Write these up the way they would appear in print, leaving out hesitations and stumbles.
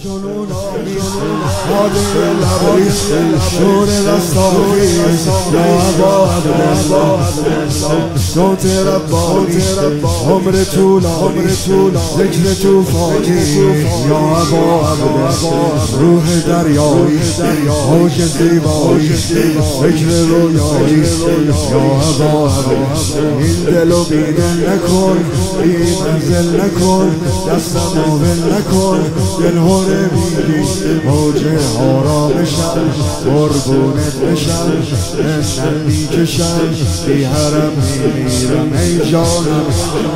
جنون حالی لبریز شور دستاویز یا عبا صوت ربانی عمر طولانی ذکر توفانی یا عبا روح دریایی موج زیبایی فکر رویایی یا عبا این دلو بیدل نکن بی منزل نکن دستمو ول نکن دل هره میگی موج آرامشم قربونت بشم منم میکشم بی حرم میمیرم ای جانم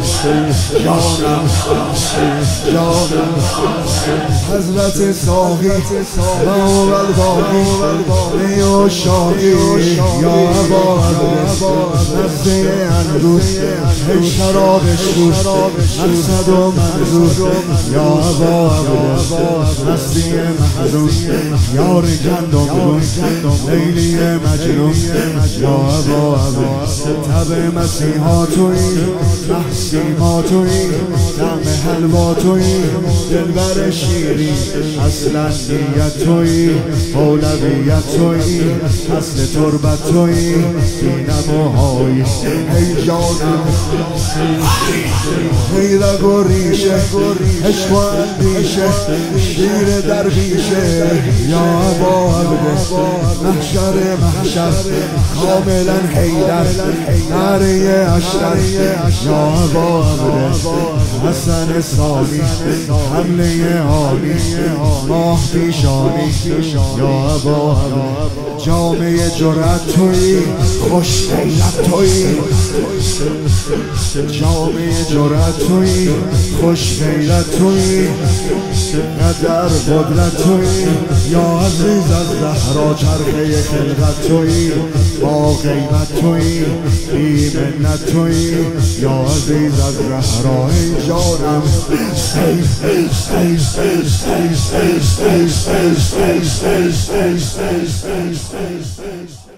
حضرت ساقی و الباقی ای عشاقی یا عبا نزده اندوز ای شرابش دوز مقصد و منظور یا عبا مستی محزون یار گندم لیلی مجنون یا عبا تب مسیحا تویی محسیما تویی دم حلوا تویی دلبر شیری اصلا نیت تویی اولویت تویی اصل تربت تویی بینم و هایی ای جانم ای رگ و ریشه عشق و اندیشه شیر درویشه یا عبا محشر کاملا حیدر نعره اشتر یا عبا حسن سامی حمله آنی ماه پیشانی یا عبا جامعه جرأت تویی خوش غیرت تویی جامعه جرأت تویی خوش غیرت تویی قدر قدرت تویی یا عزیز از زهرا چرخه خلقت تویی با قیمت تویی بی منت تویی یا عزیز از زهرا ای جانم stay